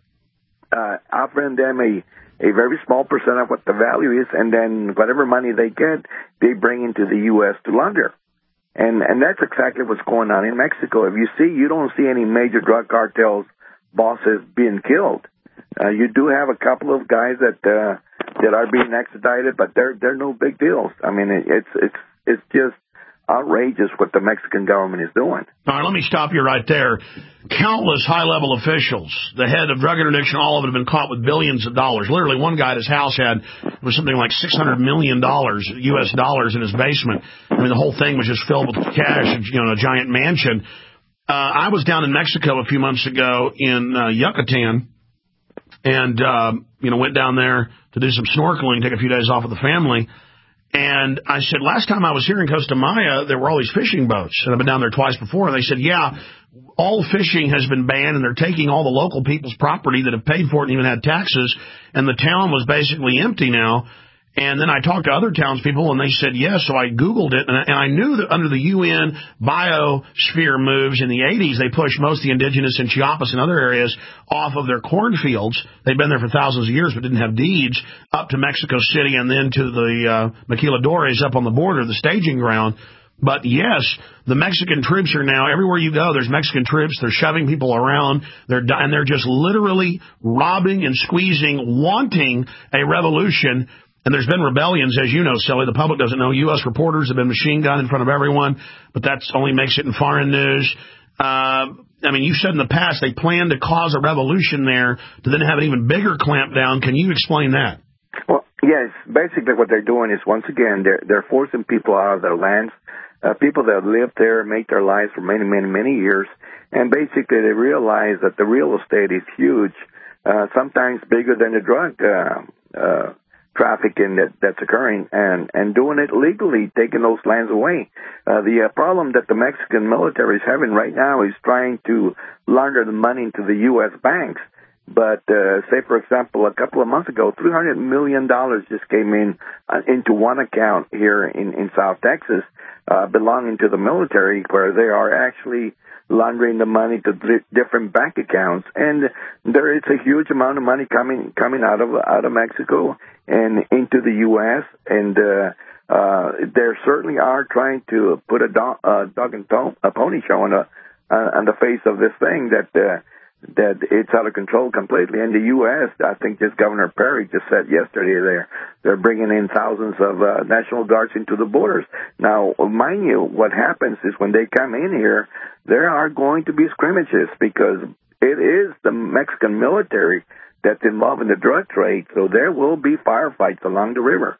offering them a very small percent of what the value is, and then whatever money they get, they bring into the U.S. to launder. And that's exactly what's going on in Mexico. If you see, you don't see any major drug cartels bosses being killed. You do have a couple of guys that are being extradited, but they're no big deals. I mean, it's just outrageous what the Mexican government is doing. All right, let me stop you right there. Countless high-level officials, the head of drug interdiction, all of it have been caught with billions of dollars. Literally, one guy at his house was something like $600 million U.S. dollars in his basement. I mean, the whole thing was just filled with cash, a giant mansion. I was down in Mexico a few months ago in Yucatan, and went down there to do some snorkeling, take a few days off with the family. And I said, last time I was here in Costa Maya, there were all these fishing boats. And I've been down there twice before. And they said, yeah, all fishing has been banned, and they're taking all the local people's property that have paid for it and even had taxes. And the town was basically empty now. And then I talked to other townspeople, and they said yes. So I Googled it, and I knew that under the UN biosphere moves in the 80s, they pushed most of the indigenous in Chiapas and other areas off of their cornfields. They'd been there for thousands of years but didn't have deeds, up to Mexico City and then to the Maquiladores up on the border, the staging ground. But yes, the Mexican troops are now, everywhere you go, there's Mexican troops. They're shoving people around. And they're just literally robbing and squeezing, wanting a revolution. And there's been rebellions, as you know, Sally. The public doesn't know. U.S. reporters have been machine gunned in front of everyone, but that only makes it in foreign news. I mean, you said in the past they plan to cause a revolution there to then have an even bigger clampdown. Can you explain that? Well, yes. Basically what they're doing is, once again, they're forcing people out of their lands, people that have lived there, make their lives for many, many, many years, and basically they realize that the real estate is huge, sometimes bigger than the drug trafficking that's occurring, and doing it legally, taking those lands away. The problem that the Mexican military is having right now is trying to launder the money into the U.S. banks. But say, for example, a couple of months ago, $300 million just came in into one account here in South Texas, belonging to the military, where they are actually laundering the money to different bank accounts, and there is a huge amount of money coming out of Mexico and into the U.S. and they certainly are trying to put a dog and pony show on the face of this thing that it's out of control completely. In the U.S., I think just Governor Perry just said yesterday they're bringing in thousands of National Guards into the borders. Now, mind you, what happens is when they come in here, there are going to be scrimmages because it is the Mexican military that's involved in the drug trade, so there will be firefights along the river.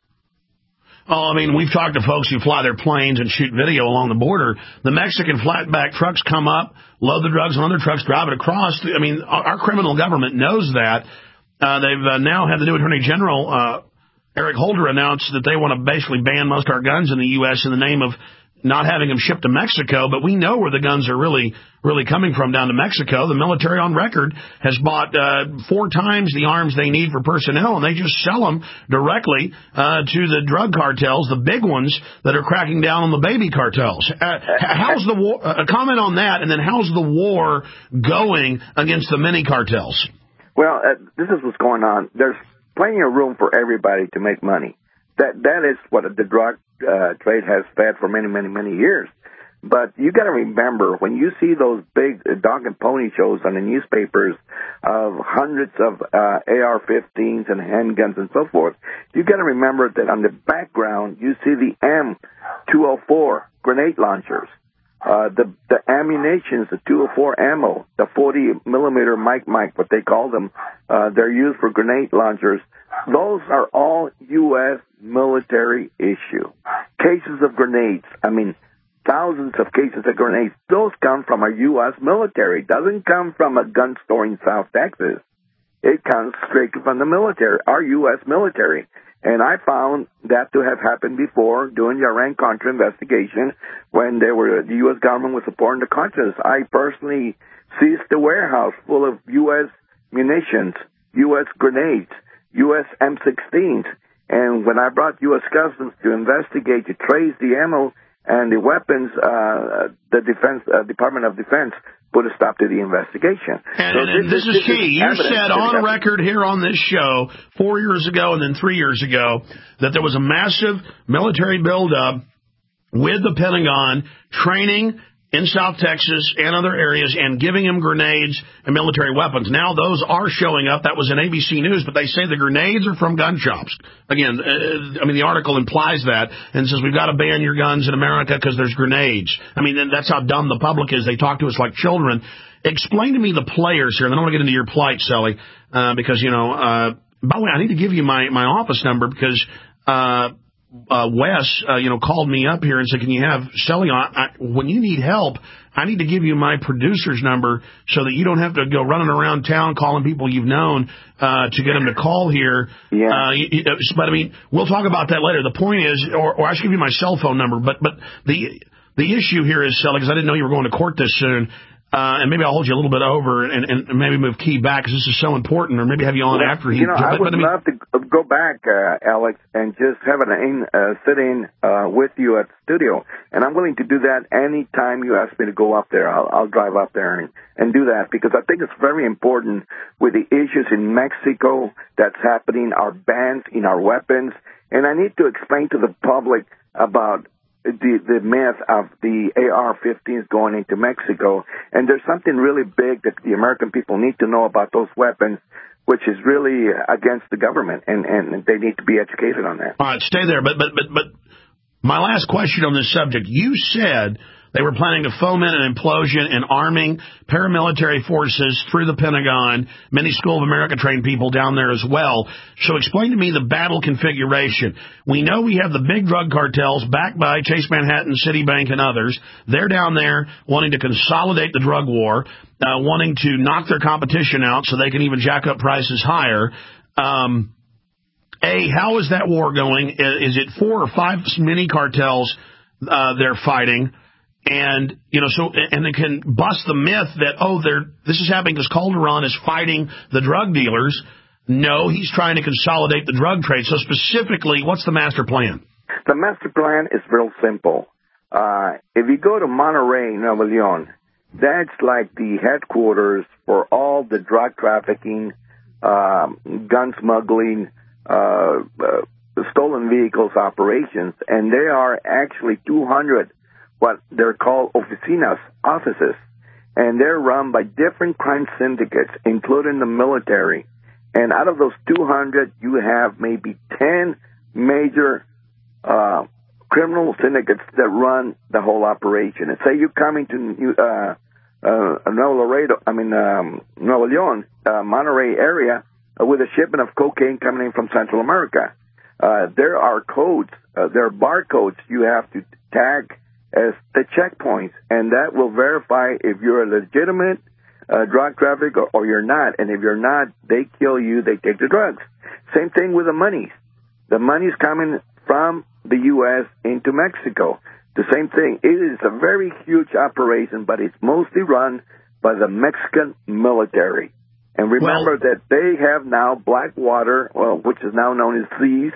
Oh, I mean, we've talked to folks who fly their planes and shoot video along the border. The Mexican flatback trucks come up, load the drugs on their trucks, drive it across. I mean, our criminal government knows that. They've now had the new Attorney General, Eric Holder, announce that they want to basically ban most of our guns in the U.S. in the name of not having them shipped to Mexico, but we know where the guns are really coming from down to Mexico. The military on record has bought 4 times the arms they need for personnel, and they just sell them directly to the drug cartels, the big ones that are cracking down on the baby cartels. How's the war? Comment on that, and then how's the war going against the mini cartels? Well, this is what's going on. There's plenty of room for everybody to make money. That is what the drug trade has fed for many, many, many years. But you got to remember, when you see those big dog and pony shows on the newspapers of hundreds of AR-15s and handguns and so forth, you got to remember that on the background you see the M204 grenade launchers, the ammunitions, the 204 ammo, the 40-millimeter Mike, what they call them, they're used for grenade launchers. Those are all U.S. military issue. Cases of grenades, I mean, thousands of cases of grenades, those come from our U.S. military. It doesn't come from a gun store in South Texas. it comes straight from the military, our U.S. military. And I found that to have happened before during the Iran-Contra investigation when the U.S. government was supporting the Contras. I personally seized the warehouse full of U.S. munitions, U.S. grenades, U.S. M16s. And when I brought U.S. Customs to investigate, to trace the ammo and the weapons, the Department of Defense put a stop to the investigation. And this is key. You said on record here on this show 4 years ago and then 3 years ago that there was a massive military buildup with the Pentagon training in South Texas and other areas and giving them grenades and military weapons. Now those are showing up. That was in ABC News, but they say the grenades are from gun shops. Again, the article implies that and says we've got to ban your guns in America because there's grenades. That's how dumb the public is. They talk to us like children. Explain to me the players here, and then I want to get into your plight, Sally, because, by the way, I need to give you my office number because Wes, called me up here and said, can you have Sally on? When you need help, I need to give you my producer's number so that you don't have to go running around town calling people you've known to get them to call here. Yeah. But, we'll talk about that later. The point is, or I should give you my cell phone number, but the issue here is, Sally, because I didn't know you were going to court this soon, and maybe I'll hold you a little bit over and maybe move Key back because this is so important, or maybe have you on after he... I would love to go back, Alex, and just have sit in with you at the studio. And I'm willing to do that any time you ask me to go up there. I'll drive up there and do that because I think it's very important with the issues in Mexico that's happening, our bans in our weapons. And I need to explain to the public about the myth of the AR-15s going into Mexico. And there's something really big that the American people need to know about those weapons, which is really against the government, and they need to be educated on that. All right, stay there. But my last question on this subject, you said they were planning to foment an implosion and arming paramilitary forces through the Pentagon, many School of America trained people down there as well. So explain to me the battle configuration. We know we have the big drug cartels backed by Chase Manhattan, Citibank, and others. They're down there wanting to consolidate the drug war, wanting to knock their competition out so they can even jack up prices higher. How is that war going? Is it 4 or 5 mini cartels they're fighting? And, and they can bust the myth that, this is happening because Calderon is fighting the drug dealers. No, he's trying to consolidate the drug trade. So specifically, what's the master plan? The master plan is real simple. If you go to Monterrey, Nuevo León, that's like the headquarters for all the drug trafficking, gun smuggling, stolen vehicles operations. And there are actually 200 what they're called oficinas, offices, and they're run by different crime syndicates, including the military. And out of those 200, you have maybe 10 major criminal syndicates that run the whole operation. And say you come into Nuevo León, Monterrey area, with a shipment of cocaine coming in from Central America. There are codes, there are barcodes you have to tag as the checkpoints, and that will verify if you're a legitimate drug trafficker or you're not. And if you're not, they kill you, they take the drugs. Same thing with the monies. The money's coming from the U.S. into Mexico. The same thing. It is a very huge operation, but it's mostly run by the Mexican military. And remember that they have now Blackwater, which is now known as Seas,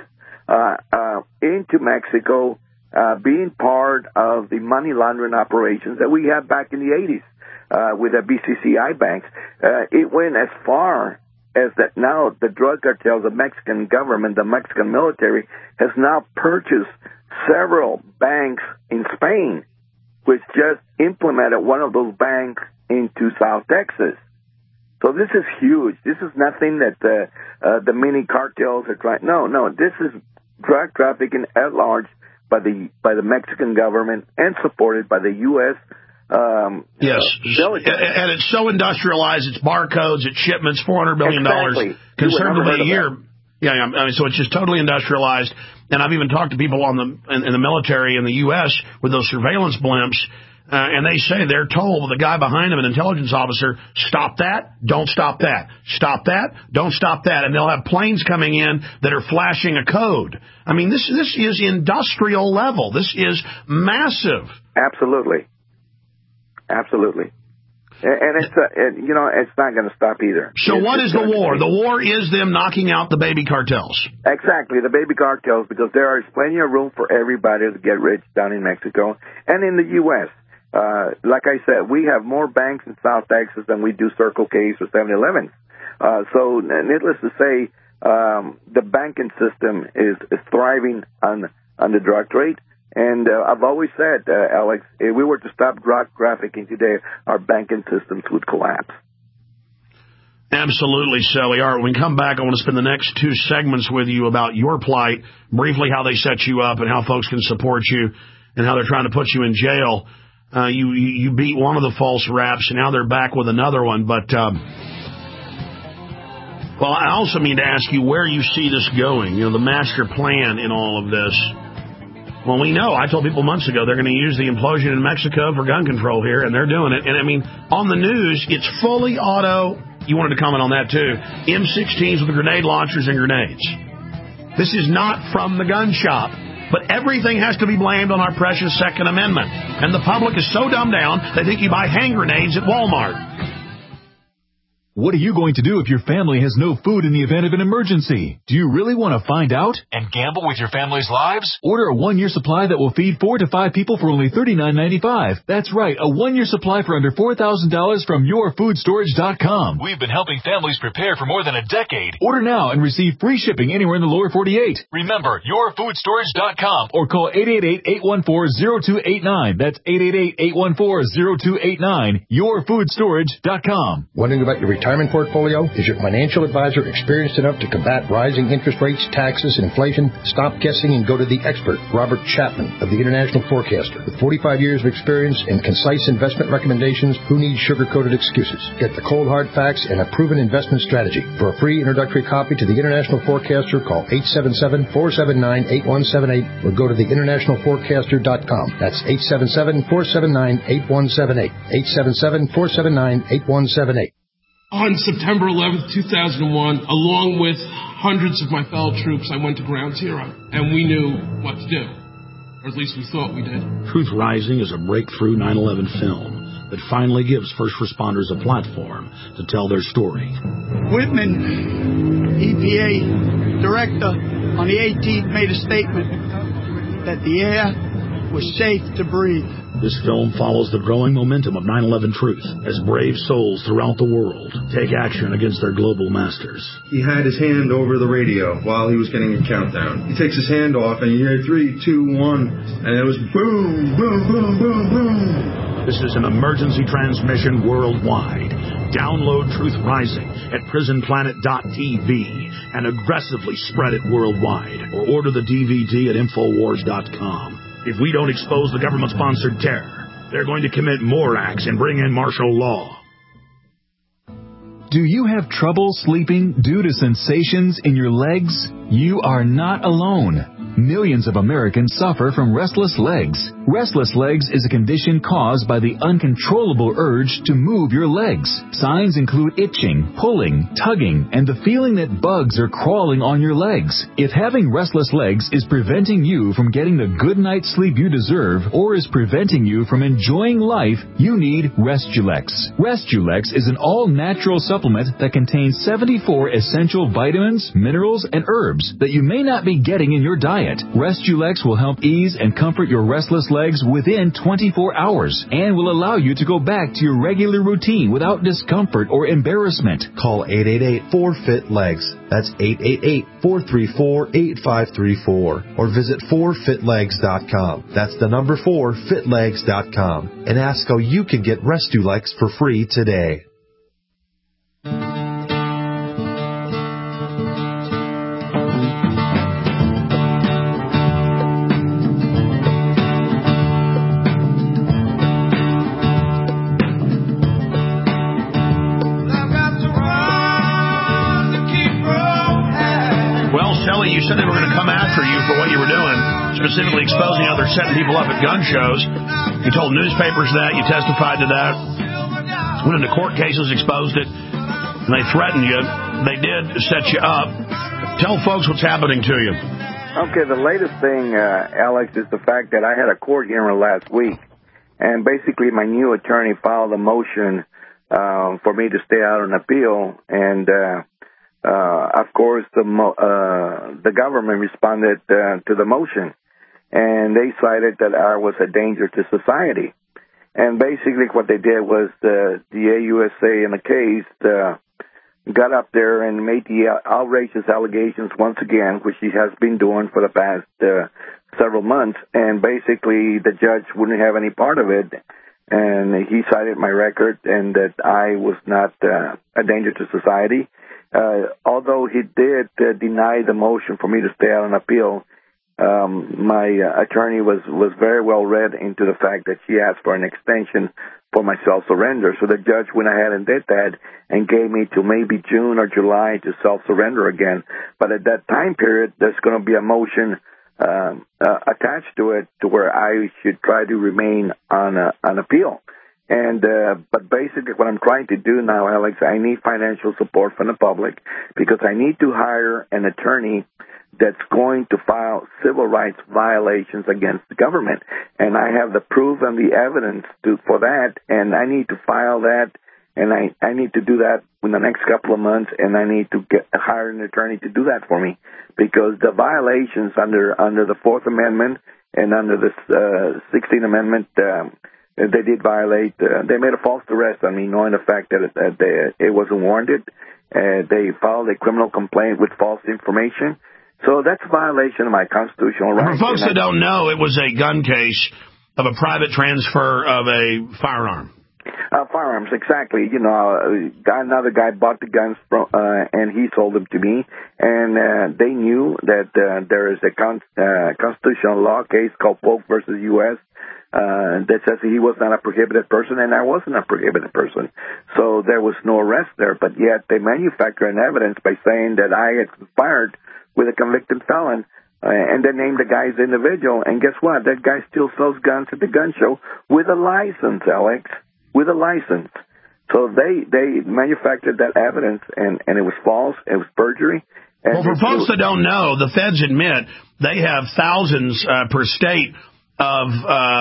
into Mexico, being part of the money laundering operations that we had back in the 80s with the BCCI banks. It went as far as that now the drug cartels, the Mexican government, the Mexican military, has now purchased several banks in Spain, which just implemented one of those banks into South Texas. So this is huge. This is nothing that the mini cartels are trying. No, this is drug trafficking at large by the Mexican government and supported by the U.S. Yes, and it's so industrialized. It's barcodes, it's shipments, $400 billion conservatively a year. So it's just totally industrialized. And I've even talked to people in the military in the U.S. with those surveillance blimps And they say they're told, the guy behind them, an intelligence officer, stop that, don't stop that, stop that, don't stop that. And they'll have planes coming in that are flashing a code. I mean, this is industrial level. This is massive. Absolutely. Absolutely. And it's it's not going to stop either. So what is the war? The war is them knocking out the baby cartels. Exactly, the baby cartels, because there is plenty of room for everybody to get rich down in Mexico and in the U.S. Like I said, we have more banks in South Texas than we do Circle K's or 7-Elevens. So needless to say, the banking system is thriving on the drug trade. And I've always said, Alex, if we were to stop drug trafficking today, our banking systems would collapse. Absolutely, Sally. All right, when we come back, I want to spend the next 2 segments with you about your plight, briefly how they set you up and how folks can support you and how they're trying to put you in jail. You beat one of the false raps, and now they're back with another one. But, well, I also mean to ask you where you see this going, the master plan in all of this. Well, we know. I told people months ago they're going to use the implosion in Mexico for gun control here, and they're doing it. And, I mean, on the news, it's fully auto. You wanted to comment on that, too. M16s with grenade launchers and grenades. This is not from the gun shop. But everything has to be blamed on our precious Second Amendment. And the public is so dumbed down, they think you buy hand grenades at Walmart. What are you going to do if your family has no food in the event of an emergency? Do you really want to find out and gamble with your family's lives? Order a 1-year supply that will feed 4 to 5 people for only $39.95. That's right, a 1-year supply for under $4,000 from YourFoodStorage.com. We've been helping families prepare for more than a decade. Order now and receive free shipping anywhere in the lower 48. Remember, YourFoodStorage.com or call 888-814-0289. That's 888-814-0289. YourFoodStorage.com. Wondering about your retirement portfolio? Is your financial advisor experienced enough to combat rising interest rates, taxes, and inflation? Stop guessing and go to the expert, Robert Chapman of the International Forecaster. With 45 years of experience and concise investment recommendations, who needs sugar-coated excuses? Get the cold hard facts and a proven investment strategy. For a free introductory copy to the International Forecaster, call 877-479-8178 or go to theinternationalforecaster.com. That's 877-479-8178. 877-479-8178. On September 11th, 2001, along with hundreds of my fellow troops, I went to Ground Zero, and we knew what to do. Or at least we thought we did. Truth Rising is a breakthrough 9/11 film that finally gives first responders a platform to tell their story. Whitman, EPA director, on the 18th made a statement that the air was safe to breathe. This film follows the growing momentum of 9/11 truth as brave souls throughout the world take action against their global masters. He had his hand over the radio while he was getting a countdown. He takes his hand off and you hear 3, 2, 1, and it was boom, boom, boom, boom, boom. This is an emergency transmission worldwide. Download Truth Rising at prisonplanet.tv and aggressively spread it worldwide, or order the DVD at Infowars.com. If we don't expose the government-sponsored terror, they're going to commit more acts and bring in martial law. Do you have trouble sleeping due to sensations in your legs? You are not alone. Millions of Americans suffer from restless legs. Restless legs is a condition caused by the uncontrollable urge to move your legs. Signs include itching, pulling, tugging, and the feeling that bugs are crawling on your legs. If having restless legs is preventing you from getting the good night's sleep you deserve or is preventing you from enjoying life, you need Restulex. Restulex is an all-natural supplement that contains 74 essential vitamins, minerals, and herbs that you may not be getting in your diet. Restulex will help ease and comfort your restless legs within 24 hours and will allow you to go back to your regular routine without discomfort or embarrassment. Call 888-4FIT-LEGS. That's 888-434-8534. Or visit 4fitlegs.com. That's the number 4fitlegs.com. And ask how you can get Restulex for free today. You said they were going to come after you for what you were doing, specifically exposing how they're setting people up at gun shows. You told newspapers that. You testified to that. Went into court cases, exposed it, and they threatened you. They did set you up. Tell folks what's happening to you. Okay, the latest thing, Alex, is the fact that I had a court hearing last week, and basically my new attorney filed a motion for me to stay out on appeal, and of course the government responded to the motion, and they cited that I was a danger to society. And basically what they did was the AUSA in the case got up there and made the outrageous allegations once again, which he has been doing for the past several months, and basically the judge wouldn't have any part of it, and he cited my record and that I was not a danger to society. Although he did deny the motion for me to stay out on appeal, my attorney was very well read into the fact that she asked for an extension for my self-surrender. So the judge went ahead and did that and gave me till maybe June or July to self-surrender again. But at that time period, there's going to be a motion attached to it to where I should try to remain on appeal. And but basically what I'm trying to do now, Alex, I need financial support from the public because I need to hire an attorney that's going to file civil rights violations against the government. And I have the proof and the evidence for that, and I need to file that, and I need to do that in the next couple of months, and I need to hire an attorney to do that for me, because the violations under the Fourth Amendment and under the 16th Amendment, they did violate. They made a false arrest on me, knowing the fact that it wasn't warranted. They filed a criminal complaint with false information. So that's a violation of my constitutional rights. For folks that don't know, it was a gun case of a private transfer of a firearm. Firearms, exactly. You know, another guy bought the guns from, and he sold them to me. And they knew that there is a constitutional law case called Polk versus U.S. That says he was not a prohibited person, and I wasn't a prohibited person. So there was no arrest there. But yet they manufactured an evidence by saying that I had conspired with a convicted felon, and they named the guy's individual. And guess what? That guy still sells guns at the gun show with a license, Alex, with a license. So they manufactured that evidence, and it was false. It was perjury. And well, for folks that don't know, the feds admit they have thousands per state of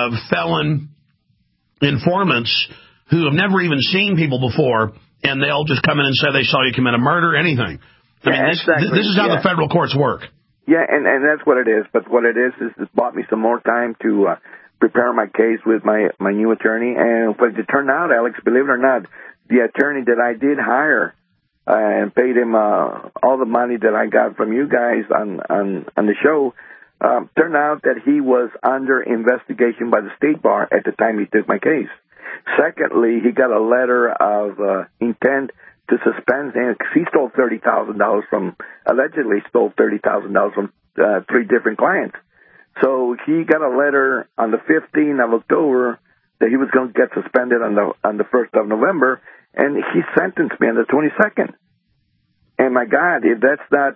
felon informants who have never even seen people before, and they'll just come in and say they saw you commit a murder, anything. I mean, exactly. This is how the federal courts work. Yeah, and that's what it is. But what it is it bought me some more time to prepare my case with my new attorney. And what it turned out, Alex, believe it or not, the attorney that I did hire and paid him all the money that I got from you guys on the show, turned out that he was under investigation by the State Bar at the time he took my case. Secondly, he got a letter of intent to suspend him because he stole allegedly stole $30,000 from 3 different clients. So he got a letter on the 15th of October that he was going to get suspended on the 1st of November, and he sentenced me on the 22nd. And my God, if that's not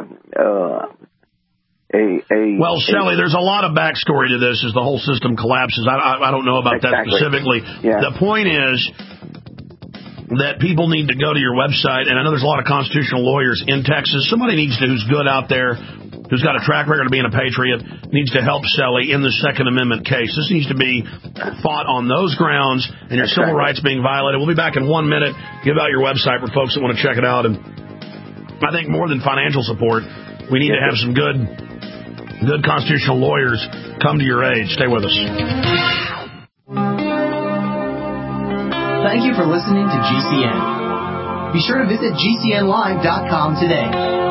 well, Shelley, there's a lot of backstory to this as the whole system collapses. I don't know about that specifically. Yeah. The point is that people need to go to your website, and I know there's a lot of constitutional lawyers in Texas. Somebody needs to, who's good out there, who's got a track record of being a patriot, needs to help Shelley in the Second Amendment case. This needs to be fought on those grounds, and your civil rights being violated. We'll be back in 1 minute. Give out your website for folks that want to check it out. And I think more than financial support, we need to have some good constitutional lawyers come to your aid. Stay with us. Thank you for listening to GCN. Be sure to visit GCNlive.com today.